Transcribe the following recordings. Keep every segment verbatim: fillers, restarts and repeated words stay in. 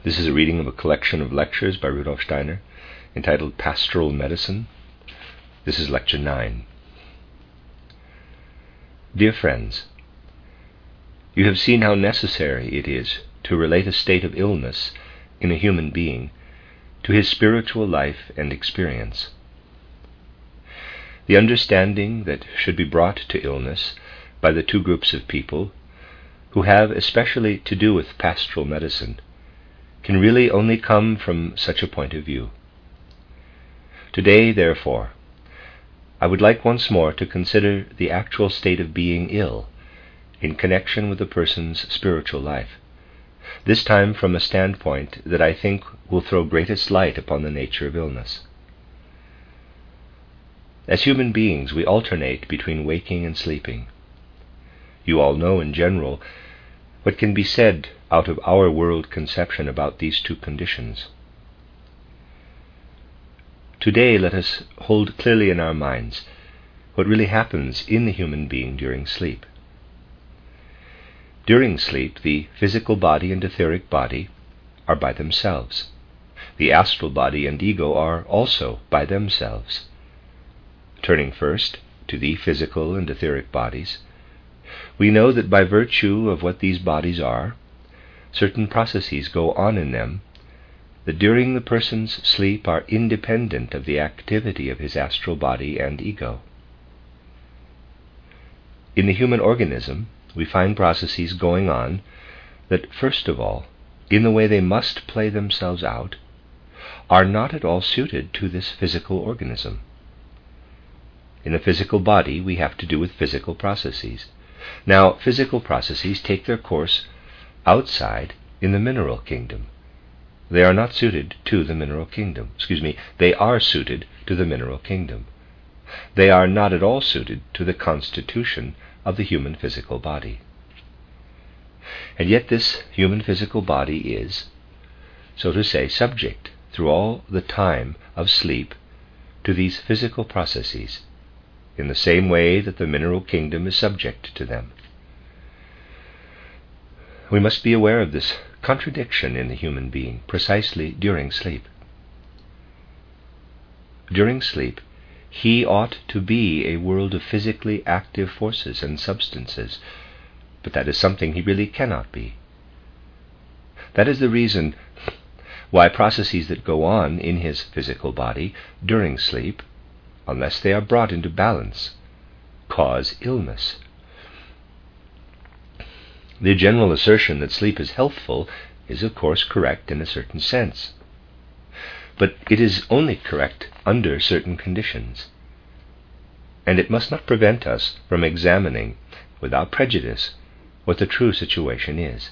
This is a reading of a collection of lectures by Rudolf Steiner entitled Pastoral Medicine. This is Lecture nine. Dear friends, you have seen how necessary it is to relate a state of illness in a human being to his spiritual life and experience. The understanding that should be brought to illness by the two groups of people who have especially to do with pastoral medicine can really only come from such a point of view. Today, therefore, I would like once more to consider the actual state of being ill in connection with a person's spiritual life, this time from a standpoint that I think will throw greatest light upon the nature of illness. As human beings, we alternate between waking and sleeping. You all know in general what can be said out of our world conception about these two conditions. Today, let us hold clearly in our minds what really happens in the human being during sleep. During sleep, the physical body and etheric body are by themselves. The astral body and ego are also by themselves. Turning first to the physical and etheric bodies, we know that by virtue of what these bodies are, certain processes go on in them that during the person's sleep are independent of the activity of his astral body and ego. In the human organism, we find processes going on that, first of all, in the way they must play themselves out, are not at all suited to this physical organism. In the physical body, we have to do with physical processes. Now, physical processes take their course outside in the mineral kingdom. They are not suited to the mineral kingdom. Excuse me, they are suited to the mineral kingdom. They are not at all suited to the constitution of the human physical body. And yet this human physical body is, so to say, subject through all the time of sleep to these physical processes, in the same way that the mineral kingdom is subject to them. We must be aware of this contradiction in the human being precisely during sleep. During sleep, he ought to be a world of physically active forces and substances, but that is something he really cannot be. That is the reason why processes that go on in his physical body during sleep, unless they are brought into balance, cause illness. The general assertion that sleep is healthful is, of course, correct in a certain sense. But it is only correct under certain conditions. And it must not prevent us from examining, without prejudice, what the true situation is.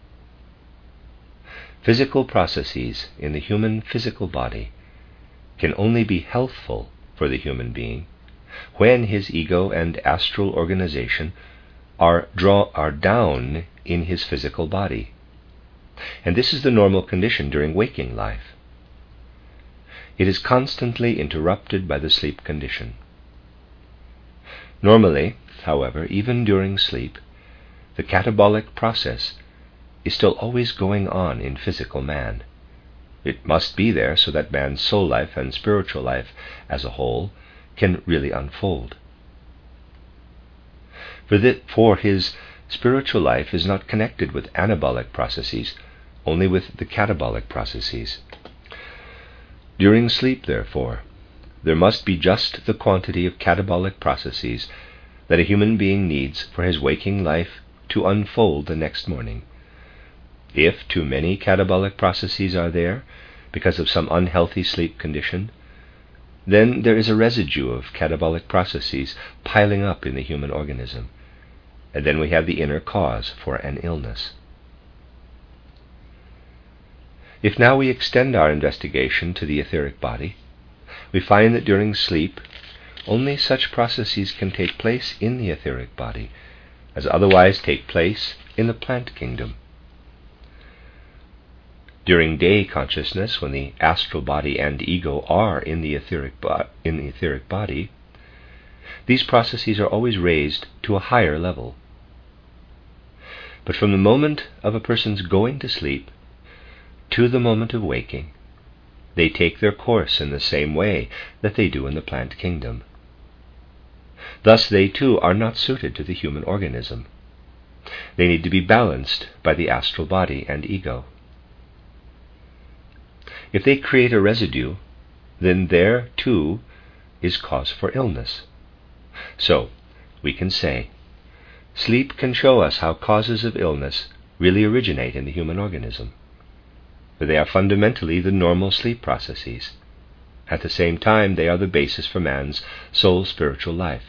Physical processes in the human physical body can only be healthful for the human being when his ego and astral organization are draw are down in his physical body. And this is the normal condition during waking life. It is constantly interrupted by the sleep condition. Normally, however, even during sleep, the catabolic process is still always going on in physical man. It must be there so that man's soul life and spiritual life as a whole can really unfold. For, the, for his spiritual life is not connected with anabolic processes, only with the catabolic processes. During sleep, therefore, there must be just the quantity of catabolic processes that a human being needs for his waking life to unfold the next morning. If too many catabolic processes are there because of some unhealthy sleep condition, then there is a residue of catabolic processes piling up in the human organism, and then we have the inner cause for an illness. If now we extend our investigation to the etheric body, we find that during sleep only such processes can take place in the etheric body as otherwise take place in the plant kingdom. During day consciousness, when the astral body and ego are in the etheric bo- in the etheric body, these processes are always raised to a higher level. But from the moment of a person's going to sleep, to the moment of waking, they take their course in the same way that they do in the plant kingdom. Thus they too are not suited to the human organism. They need to be balanced by the astral body and ego. If they create a residue, then there too is cause for illness. So, we can say, sleep can show us how causes of illness really originate in the human organism, for they are fundamentally the normal sleep processes. At the same time, they are the basis for man's soul spiritual life.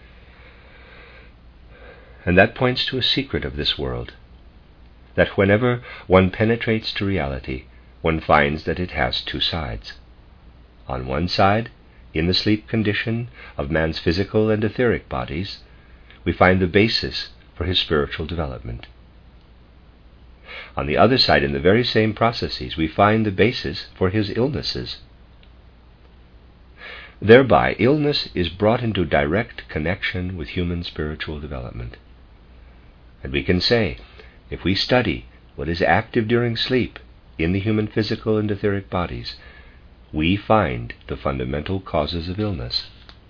And that points to a secret of this world, that whenever one penetrates to reality, one finds that it has two sides. On one side, in the sleep condition of man's physical and etheric bodies, we find the basis for his spiritual development. On the other side, in the very same processes, we find the basis for his illnesses. Thereby, illness is brought into direct connection with human spiritual development. And we can say, if we study what is active during sleep in the human physical and etheric bodies, we find the fundamental causes of illness.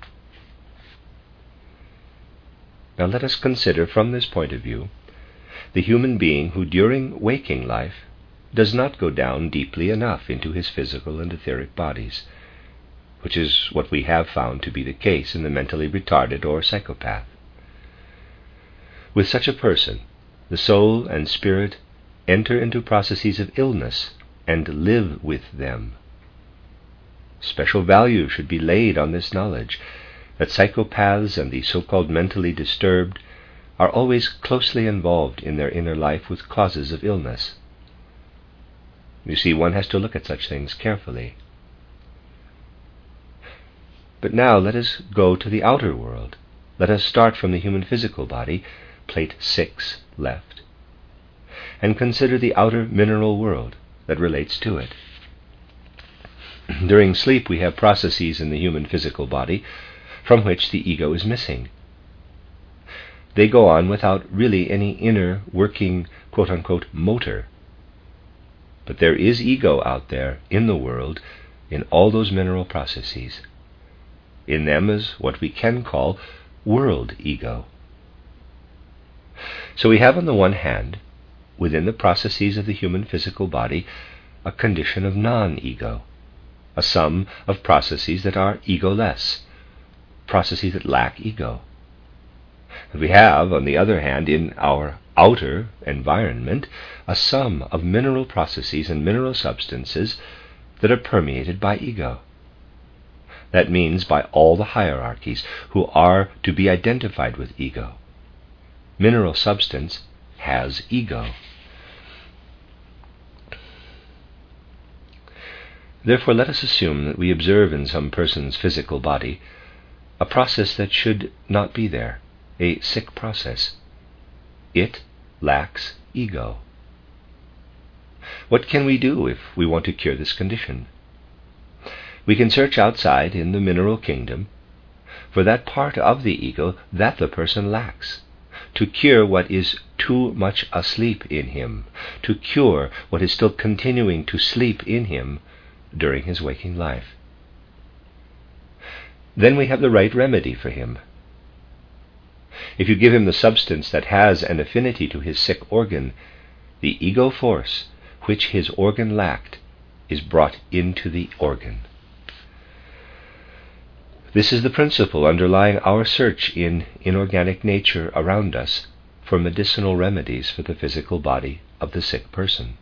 Now let us consider from this point of view the human being who during waking life does not go down deeply enough into his physical and etheric bodies, which is what we have found to be the case in the mentally retarded or psychopath. With such a person, the soul and spirit enter into processes of illness and live with them. Special value should be laid on this knowledge that psychopaths and the so-called mentally disturbed are always closely involved in their inner life with causes of illness. You see, one has to look at such things carefully. But now let us go to the outer world. Let us start from the human physical body, plate six left, and consider the outer mineral world that relates to it. During sleep we have processes in the human physical body from which the ego is missing. They go on without really any inner working quote-unquote motor. But there is ego out there in the world in all those mineral processes. In them is what we can call world ego. So we have on the one hand, within the processes of the human physical body, a condition of non-ego, a sum of processes that are egoless, processes that lack ego. And we have, on the other hand, in our outer environment, a sum of mineral processes and mineral substances that are permeated by ego. That means by all the hierarchies who are to be identified with ego. Mineral substance has ego. Therefore, let us assume that we observe in some person's physical body a process that should not be there, a sick process. It lacks ego. What can we do if we want to cure this condition? We can search outside in the mineral kingdom for that part of the ego that the person lacks, to cure what is too much asleep in him, to cure what is still continuing to sleep in him during his waking life. Then we have the right remedy for him. If you give him the substance that has an affinity to his sick organ, the ego force which his organ lacked is brought into the organ. This is the principle underlying our search in inorganic nature around us for medicinal remedies for the physical body of the sick person.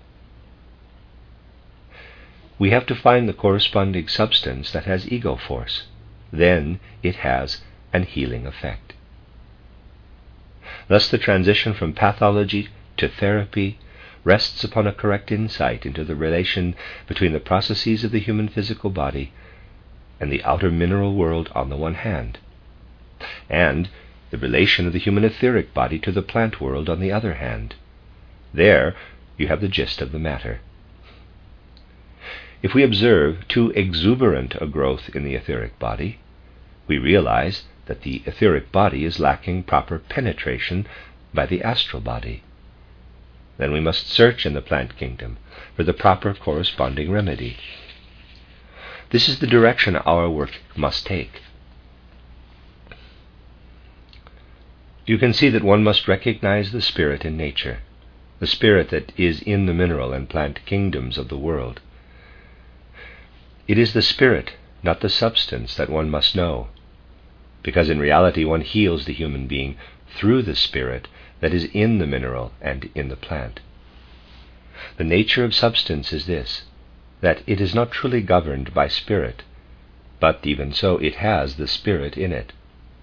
We have to find the corresponding substance that has ego force. Then it has an healing effect. Thus the transition from pathology to therapy rests upon a correct insight into the relation between the processes of the human physical body and the outer mineral world on the one hand, and the relation of the human etheric body to the plant world on the other hand. There you have the gist of the matter. If we observe too exuberant a growth in the etheric body, we realize that the etheric body is lacking proper penetration by the astral body. then we must search in the plant kingdom for the proper corresponding remedy. This is the direction our work must take. You can see that one must recognize the spirit in nature, the spirit that is in the mineral and plant kingdoms of the world. It is the spirit, not the substance, that one must know, because in reality one heals the human being through the spirit that is in the mineral and in the plant. The nature of substance is this, that it is not truly governed by spirit, but even so it has the spirit in it.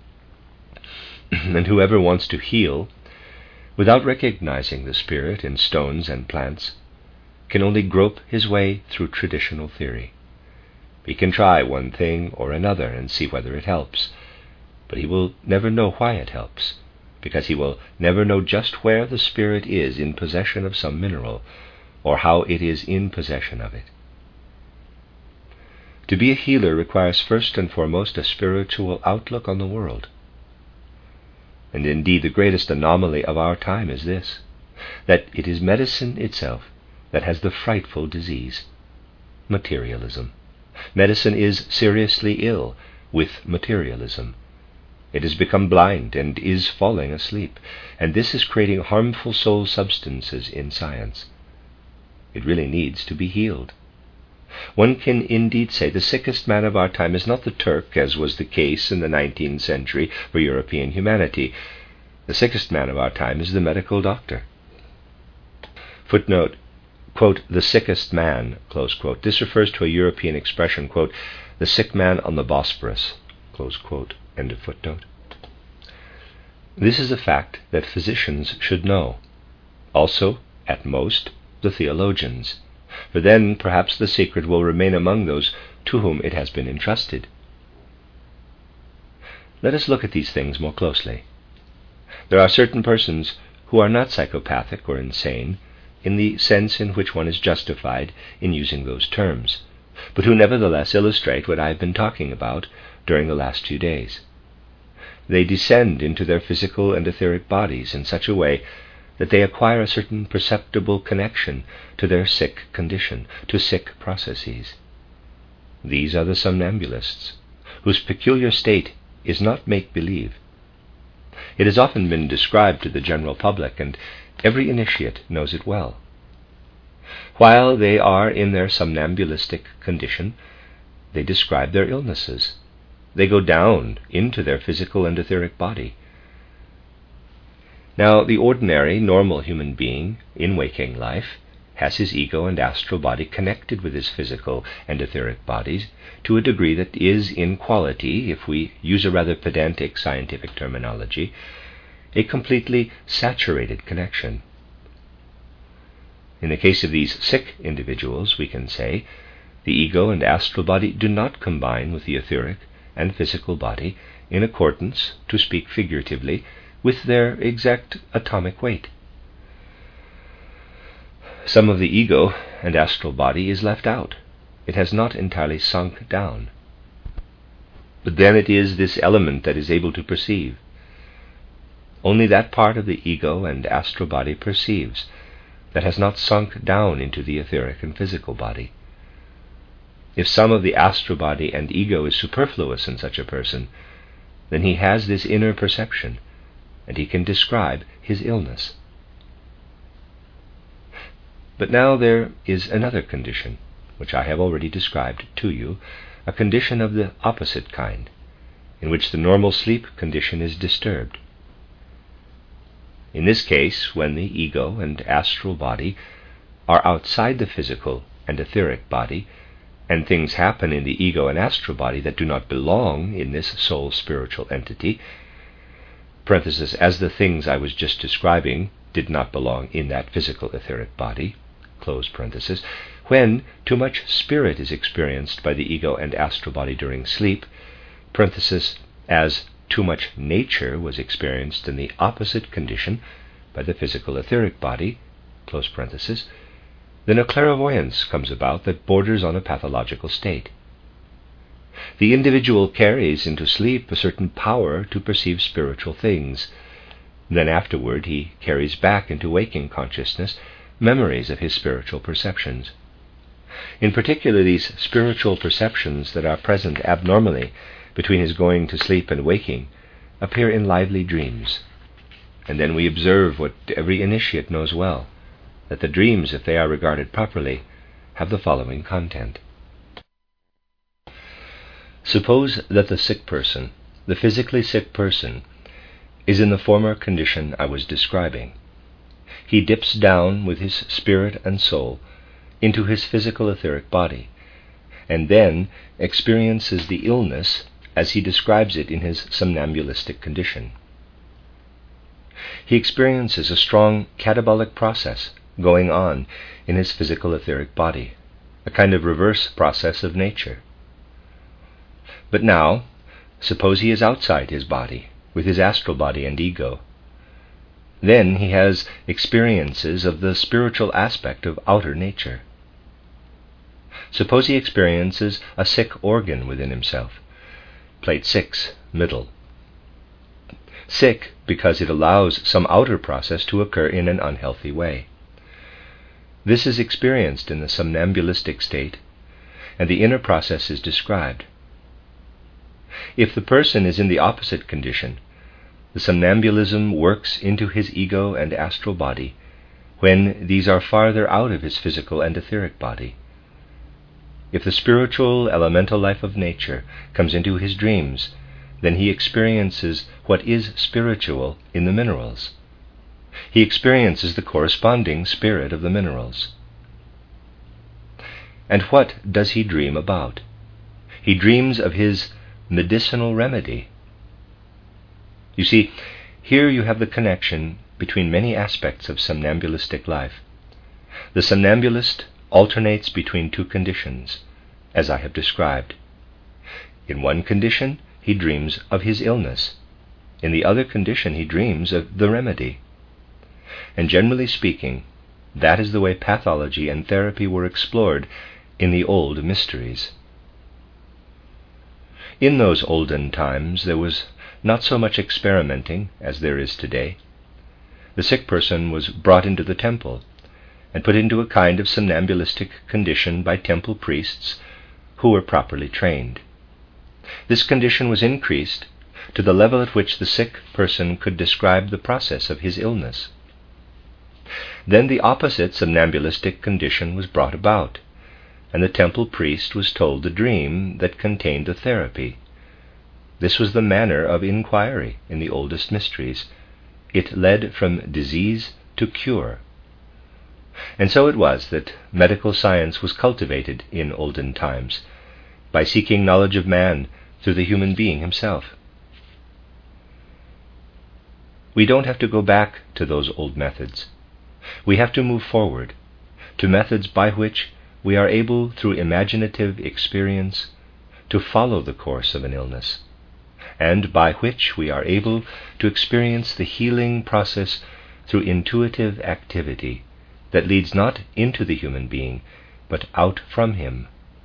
And whoever wants to heal, without recognizing the spirit in stones and plants, can only grope his way through traditional theory. He can try one thing or another and see whether it helps, but he will never know why it helps, because he will never know just where the spirit is in possession of some mineral, or how it is in possession of it. To be a healer requires first and foremost a spiritual outlook on the world. And indeed the greatest anomaly of our time is this, that it is medicine itself that has the frightful disease, materialism. Medicine is seriously ill with materialism. It has become blind and is falling asleep, and this is creating harmful soul substances in science. It really needs to be healed. One can indeed say the sickest man of our time is not the Turk, as was the case in the nineteenth century for European humanity. The sickest man of our time is the medical doctor. Footnote, quote, the sickest man, close quote. This refers to a European expression, quote, the sick man on the Bosporus, close quote, end of footnote. This is a fact that physicians should know. Also, at most, the theologians, for then perhaps the secret will remain among those to whom it has been entrusted. Let us look at these things more closely. There are certain persons who are not psychopathic or insane in the sense in which one is justified in using those terms, but who nevertheless illustrate what I have been talking about during the last few days. They descend into their physical and etheric bodies in such a way that they acquire a certain perceptible connection to their sick condition, to sick processes. These are the somnambulists, whose peculiar state is not make-believe. It has often been described to the general public, and every initiate knows it well. While they are in their somnambulistic condition, they describe their illnesses. They go down into their physical and etheric body. Now, the ordinary, normal human being in waking life has his ego and astral body connected with his physical and etheric bodies to a degree that is in quality, if we use a rather pedantic scientific terminology, a completely saturated connection. In the case of these sick individuals, we can say, the ego and astral body do not combine with the etheric and physical body in accordance, to speak figuratively, with their exact atomic weight. Some of the ego and astral body is left out. It has not entirely sunk down. But then it is this element that is able to perceive. Only that part of the ego and astral body perceives that has not sunk down into the etheric and physical body. If some of the astral body and ego is superfluous in such a person, then he has this inner perception, and he can describe his illness. But now there is another condition, which I have already described to you, a condition of the opposite kind, in which the normal sleep condition is disturbed. In this case, when the ego and astral body are outside the physical and etheric body, and things happen in the ego and astral body that do not belong in this soul spiritual entity, parenthesis, as the things I was just describing did not belong in that physical etheric body, close parenthesis, when too much spirit is experienced by the ego and astral body during sleep, parenthesis, as too much nature was experienced in the opposite condition by the physical etheric body, close parenthesis, then a clairvoyance comes about that borders on a pathological state. The individual carries into sleep a certain power to perceive spiritual things, Then afterward he carries back into waking consciousness memories of his spiritual perceptions. In particular, these spiritual perceptions that are present abnormally between his going to sleep and waking appear in lively dreams. And then we observe what every initiate knows well, that the dreams, if they are regarded properly, have the following content. Suppose that the sick person, the physically sick person, is in the former condition I was describing. He dips down with his spirit and soul into his physical etheric body, and then experiences the illness as he describes it in his somnambulistic condition. He experiences a strong catabolic process going on in his physical etheric body, a kind of reverse process of nature. But now, suppose he is outside his body, with his astral body and ego. Then he has experiences of the spiritual aspect of outer nature. Suppose he experiences a sick organ within himself. Plate six, middle. Sick because it allows some outer process to occur in an unhealthy way. This is experienced in the somnambulistic state, and the inner process is described. If the person is in the opposite condition, the somnambulism works into his ego and astral body when these are farther out of his physical and etheric body. If the spiritual elemental life of nature comes into his dreams, then he experiences what is spiritual in the minerals. He experiences the corresponding spirit of the minerals. And what does he dream about? He dreams of his medicinal remedy. You see, here you have the connection between many aspects of somnambulistic life. The somnambulist alternates between two conditions, as I have described. In one condition, he dreams of his illness. In the other condition, he dreams of the remedy. And generally speaking, that is the way pathology and therapy were explored in the old mysteries. In those olden times, there was not so much experimenting as there is today. The sick person was brought into the temple and put into a kind of somnambulistic condition by temple priests who were properly trained. This condition was increased to the level at which the sick person could describe the process of his illness. Then the opposite somnambulistic condition was brought about, and the temple priest was told the dream that contained the therapy. This was the manner of inquiry in the oldest mysteries. It led from disease to cure. And so it was that medical science was cultivated in olden times, by seeking knowledge of man through the human being himself. We don't have to go back to those old methods. We have to move forward to methods by which we are able, through imaginative experience, to follow the course of an illness, and by which we are able to experience the healing process through intuitive activity that leads not into the human being, but out from him.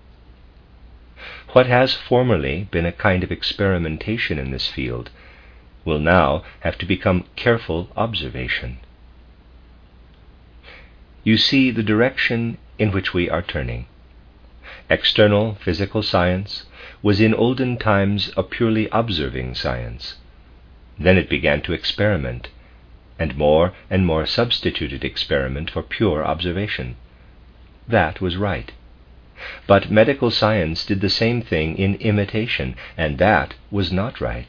What has formerly been a kind of experimentation in this field will now have to become careful observation. You see the direction in which we are turning. External physical science was in olden times a purely observing science. Then it began to experiment, and more and more substituted experiment for pure observation. That was right. But medical science did the same thing in imitation, and that was not right.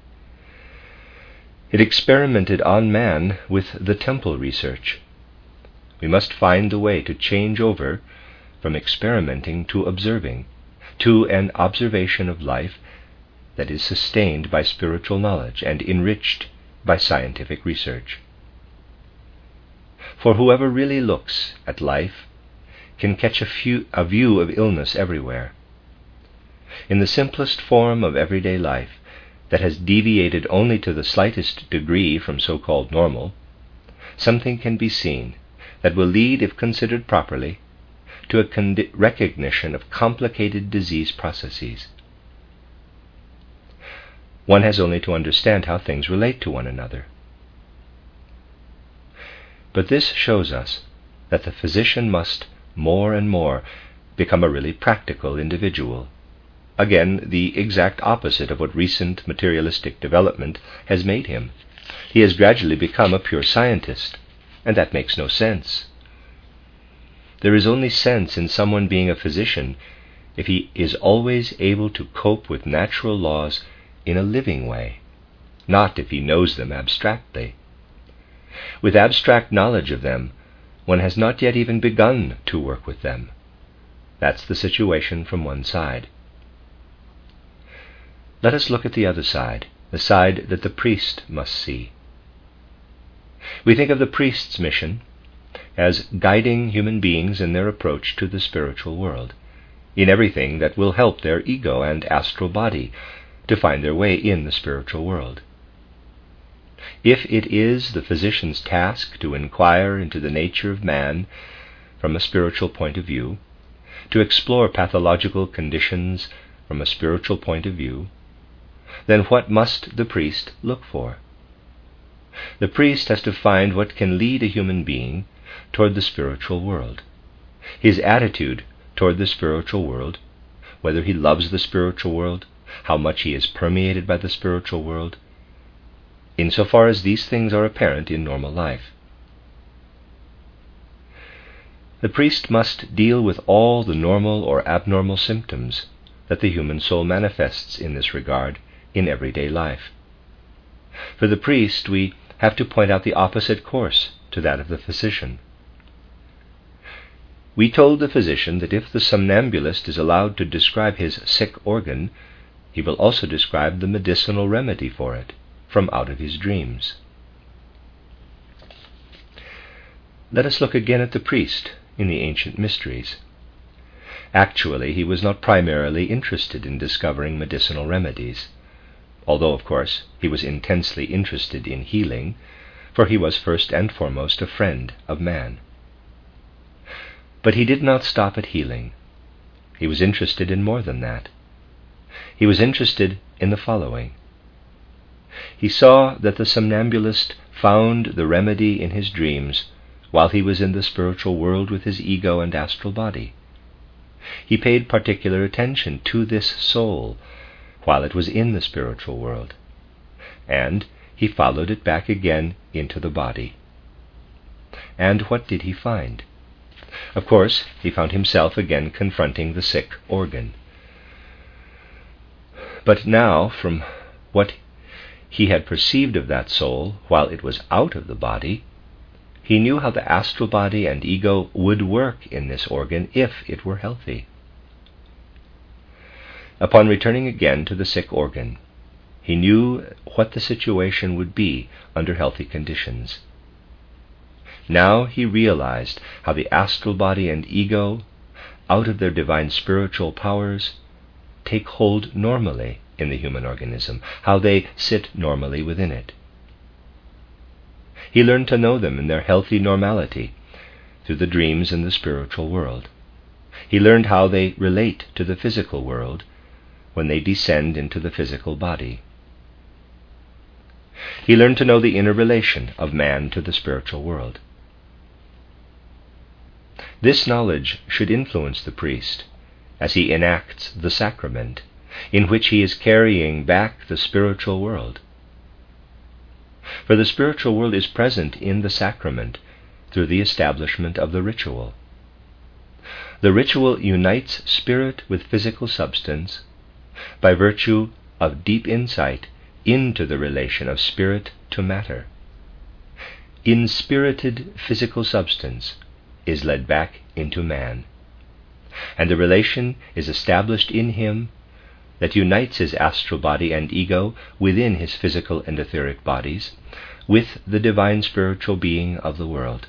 It experimented on man with the temple research. We must find the way to change over from experimenting to observing, to an observation of life that is sustained by spiritual knowledge and enriched by scientific research. For whoever really looks at life can catch a, few, a view of illness everywhere. In the simplest form of everyday life that has deviated only to the slightest degree from so-called normal, something can be seen that will lead, if considered properly, to a con- recognition of complicated disease processes. One has only to understand how things relate to one another. But this shows us that the physician must more and more become a really practical individual. Again, the exact opposite of what recent materialistic development has made him. He has gradually become a pure scientist, and that makes no sense. There is only sense in someone being a physician if he is always able to cope with natural laws in a living way, not if he knows them abstractly. With abstract knowledge of them, one has not yet even begun to work with them. That's the situation from one side. Let us look at the other side, the side that the priest must see. We think of the priest's mission as guiding human beings in their approach to the spiritual world, in everything that will help their ego and astral body to find their way in the spiritual world. If it is the physician's task to inquire into the nature of man from a spiritual point of view, to explore pathological conditions from a spiritual point of view, then what must the priest look for? The priest has to find what can lead a human being toward the spiritual world. His attitude toward the spiritual world, whether he loves the spiritual world, how much he is permeated by the spiritual world, insofar as these things are apparent in normal life. The priest must deal with all the normal or abnormal symptoms that the human soul manifests in this regard in everyday life. For the priest, we have to point out the opposite course to that of the physician. We told the physician that if the somnambulist is allowed to describe his sick organ, he will also describe the medicinal remedy for it from out of his dreams. Let us look again at the priest in the ancient mysteries. Actually, he was not primarily interested in discovering medicinal remedies, although, of course, he was intensely interested in healing, for he was first and foremost a friend of man. But he did not stop at healing. He was interested in more than that. He was interested in the following. He saw that the somnambulist found the remedy in his dreams while he was in the spiritual world with his ego and astral body. He paid particular attention to this soul while it was in the spiritual world, and he followed it back again into the body. And what did he find? Of course, he found himself again confronting the sick organ. But now, from what he had perceived of that soul while it was out of the body, he knew how the astral body and ego would work in this organ if it were healthy. Upon returning again to the sick organ, he knew what the situation would be under healthy conditions. Now he realized how the astral body and ego, out of their divine spiritual powers, take hold normally in the human organism, how they sit normally within it. He learned to know them in their healthy normality through the dreams in the spiritual world. He learned how they relate to the physical world when they descend into the physical body. He learned to know the inner relation of man to the spiritual world. This knowledge should influence the priest as he enacts the sacrament in which he is carrying back the spiritual world. For the spiritual world is present in the sacrament through the establishment of the ritual. The ritual unites spirit with physical substance by virtue of deep insight into the relation of spirit to matter. Inspirited physical substance is led back into man, and the relation is established in him that unites his astral body and ego within his physical and etheric bodies with the divine spiritual being of the world.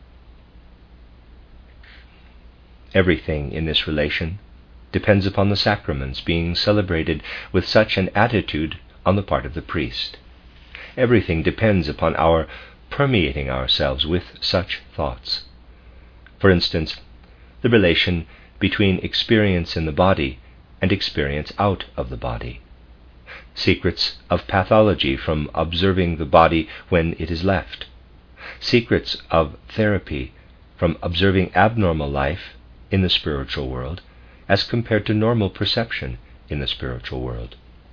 Everything in this relation depends upon the sacraments being celebrated with such an attitude on the part of the priest. Everything depends upon our permeating ourselves with such thoughts. For instance, the relation between experience in the body and experience out of the body. Secrets of pathology from observing the body when it is left. secrets of therapy from observing abnormal life in the spiritual world as compared to normal perception in the spiritual world.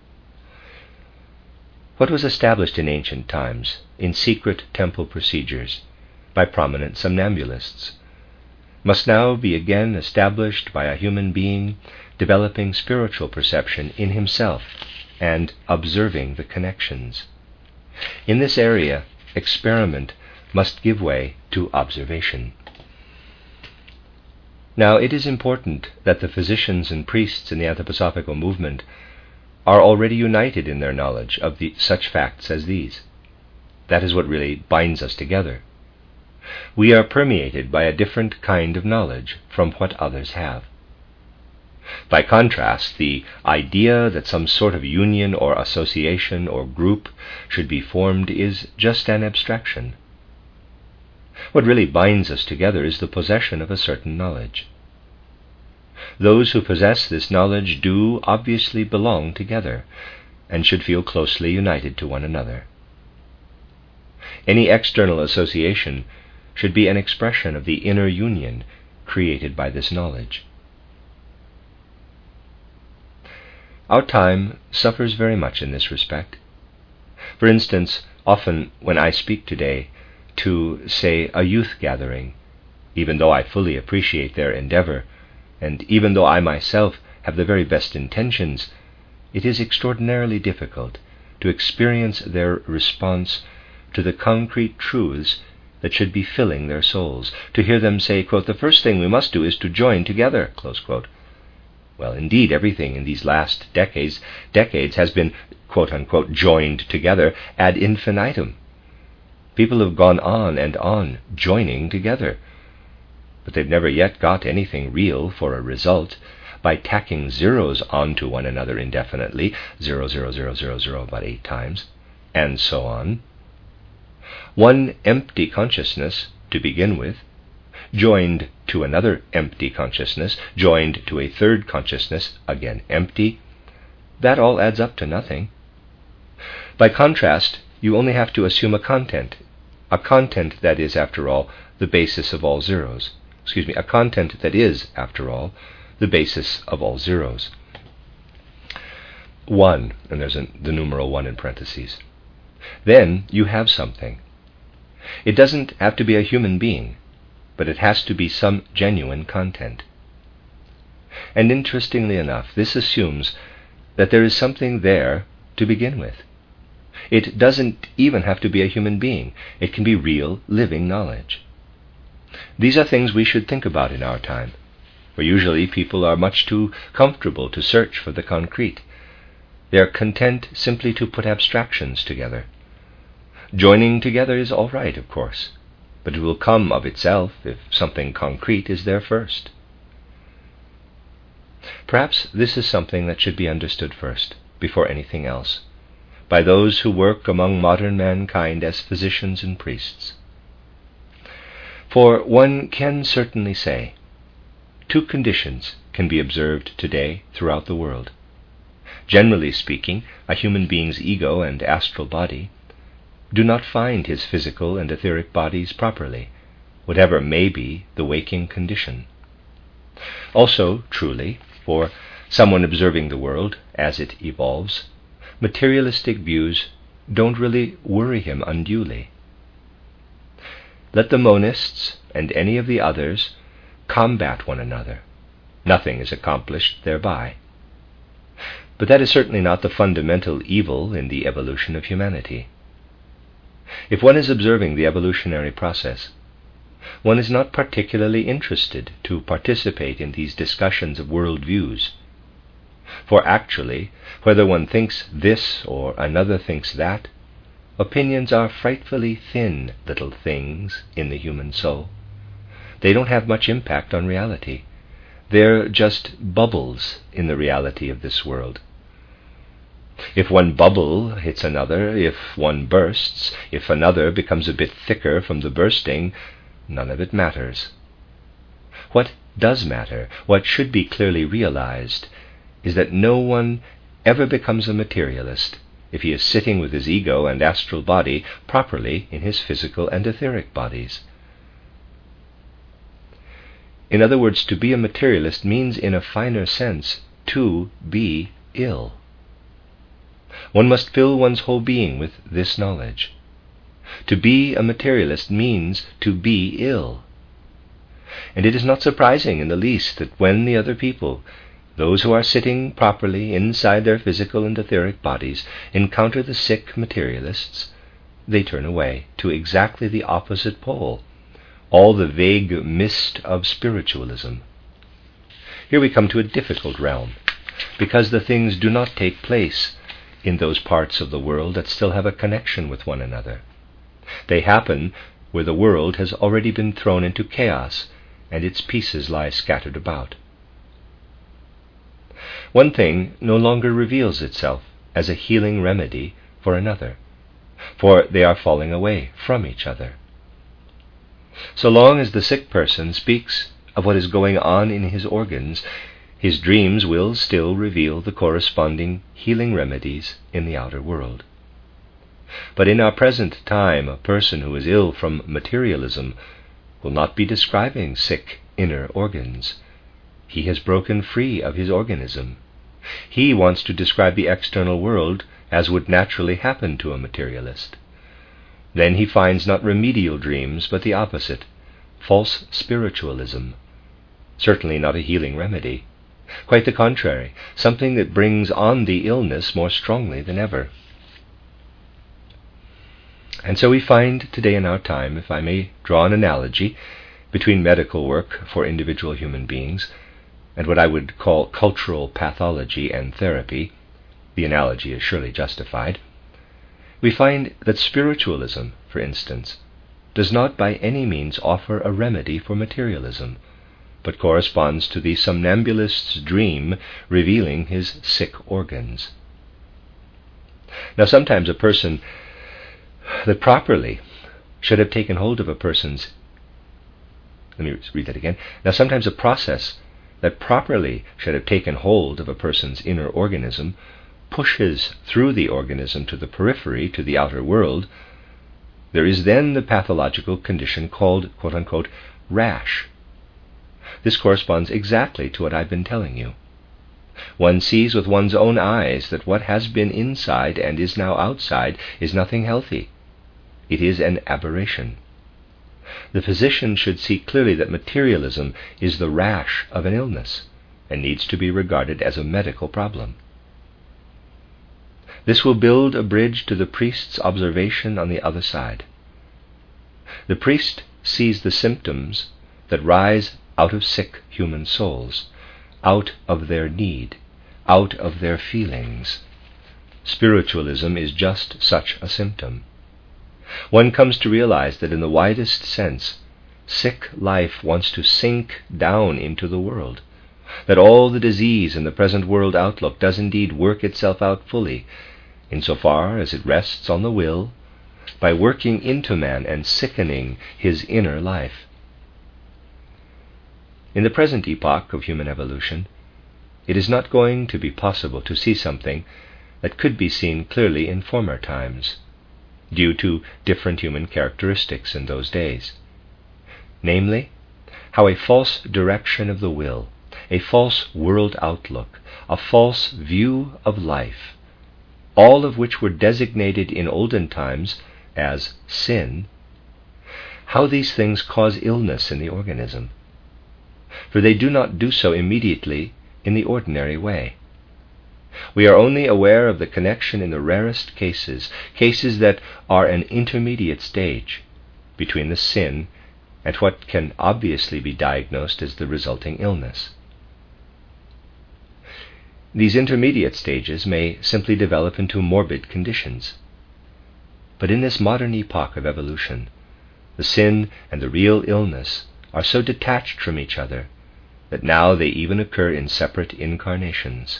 What was established in ancient times in secret temple procedures by prominent somnambulists must now be again established by a human being developing spiritual perception in himself and observing the connections. In this area, experiment must give way to observation. Now, it is important that the physicians and priests in the anthroposophical movement are already united in their knowledge of the, such facts as these. That is what really binds us together. We are permeated by a different kind of knowledge from what others have. By contrast, the idea that some sort of union or association or group should be formed is just an abstraction. What really binds us together is the possession of a certain knowledge. Those who possess this knowledge do obviously belong together and should feel closely united to one another. Any external association should be an expression of the inner union created by this knowledge. Our time suffers very much in this respect. For instance, often when I speak today to, say, a youth gathering, even though I fully appreciate their endeavor, and even though I myself have the very best intentions, it is extraordinarily difficult to experience their response to the concrete truths that should be filling their souls, to hear them say, quote, "The first thing we must do is to join together," close quote. Well, indeed, everything in these last decades decades has been, quote unquote, joined together ad infinitum. People have gone on and on joining together, but they've never yet got anything real for a result by tacking zeros onto one another indefinitely, zero, zero, zero, zero, zero, about eight times, and so on. One empty consciousness to begin with, joined to another empty consciousness, joined to a third consciousness, again empty, that all adds up to nothing. By contrast, you only have to assume a content, a content that is, after all, the basis of all zeros. Excuse me, a content that is, after all, the basis of all zeros. One, and there's a, the numeral one in parentheses. Then you have something. It doesn't have to be a human being, but it has to be some genuine content. And interestingly enough, this assumes that there is something there to begin with. It doesn't even have to be a human being. It can be real, living knowledge. These are things we should think about in our time, where usually people are much too comfortable to search for the concrete. They are content simply to put abstractions together. Joining together is all right, of course, but it will come of itself if something concrete is there first. Perhaps this is something that should be understood first, before anything else, by those who work among modern mankind as physicians and priests. For one can certainly say, two conditions can be observed today throughout the world. Generally speaking, a human being's ego and astral body do not find his physical and etheric bodies properly, whatever may be the waking condition. Also, truly, for someone observing the world as it evolves, materialistic views don't really worry him unduly. Let the monists and any of the others combat one another. Nothing is accomplished thereby. But that is certainly not the fundamental evil in the evolution of humanity. If one is observing the evolutionary process, one is not particularly interested to participate in these discussions of world views. For actually, whether one thinks this or another thinks that, opinions are frightfully thin little things in the human soul. They don't have much impact on reality. They're just bubbles in the reality of this world. If one bubble hits another, if one bursts, if another becomes a bit thicker from the bursting, none of it matters. What does matter, what should be clearly realized, is that no one ever becomes a materialist if he is sitting with his ego and astral body properly in his physical and etheric bodies. In other words, to be a materialist means, in a finer sense, to be ill. One must fill one's whole being with this knowledge. To be a materialist means to be ill. And it is not surprising in the least that when the other people, those who are sitting properly inside their physical and etheric bodies, encounter the sick materialists, they turn away to exactly the opposite pole, all the vague mist of spiritualism. Here we come to a difficult realm, because the things do not take place in those parts of the world that still have a connection with one another. They happen where the world has already been thrown into chaos and its pieces lie scattered about. One thing no longer reveals itself as a healing remedy for another, for they are falling away from each other. So long as the sick person speaks of what is going on in his organs, his dreams will still reveal the corresponding healing remedies in the outer world. But in our present time, a person who is ill from materialism will not be describing sick inner organs. He has broken free of his organism. He wants to describe the external world as would naturally happen to a materialist. Then he finds not remedial dreams, but the opposite, false spiritualism. Certainly not a healing remedy. Quite the contrary, something that brings on the illness more strongly than ever. And so we find today in our time, if I may draw an analogy between medical work for individual human beings and what I would call cultural pathology and therapy, the analogy is surely justified, we find that spiritualism, for instance, does not by any means offer a remedy for materialism, but corresponds to the somnambulist's dream revealing his sick organs. Now sometimes a person that properly should have taken hold of a person's let me read that again. Now sometimes a process that properly should have taken hold of a person's inner organism pushes through the organism to the periphery, to the outer world. There is then the pathological condition called, quote-unquote, rash. This corresponds exactly to what I've been telling you. One sees with one's own eyes that what has been inside and is now outside is nothing healthy. It is an aberration. The physician should see clearly that materialism is the rash of an illness and needs to be regarded as a medical problem. This will build a bridge to the priest's observation on the other side. The priest sees the symptoms that rise out of sick human souls, out of their need, out of their feelings. Spiritualism is just such a symptom. One comes to realize that in the widest sense, sick life wants to sink down into the world, that all the disease in the present world outlook does indeed work itself out fully, insofar as it rests on the will, by working into man and sickening his inner life. In the present epoch of human evolution, it is not going to be possible to see something that could be seen clearly in former times, due to different human characteristics in those days. Namely, how a false direction of the will, a false world outlook, a false view of life, all of which were designated in olden times as sin, how these things cause illness in the organism. For they do not do so immediately in the ordinary way. We are only aware of the connection in the rarest cases, cases that are an intermediate stage between the sin and what can obviously be diagnosed as the resulting illness. These intermediate stages may simply develop into morbid conditions. But in this modern epoch of evolution, the sin and the real illness are so detached from each other that now they even occur in separate incarnations.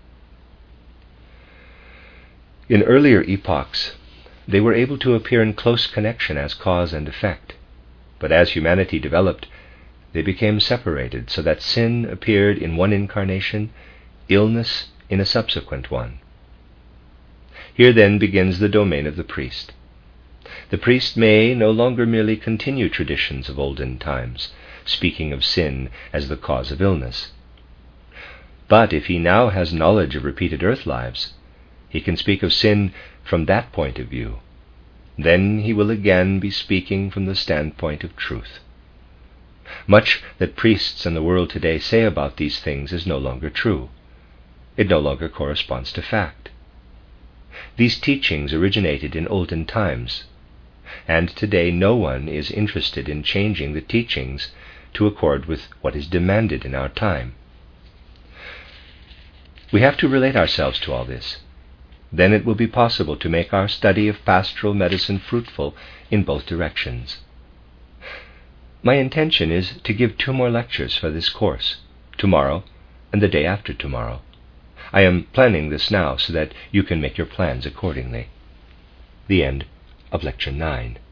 In earlier epochs, they were able to appear in close connection as cause and effect, but as humanity developed, they became separated so that sin appeared in one incarnation, illness in a subsequent one. Here then begins the domain of the priest. The priest may no longer merely continue traditions of olden times, speaking of sin as the cause of illness. But if he now has knowledge of repeated earth lives, he can speak of sin from that point of view. Then he will again be speaking from the standpoint of truth. Much that priests and the world today say about these things is no longer true. It no longer corresponds to fact. These teachings originated in olden times, and today no one is interested in changing the teachings to accord with what is demanded in our time. We have to relate ourselves to all this. Then it will be possible to make our study of pastoral medicine fruitful in both directions. My intention is to give two more lectures for this course, tomorrow and the day after tomorrow. I am planning this now so that you can make your plans accordingly. The end of Lecture nine.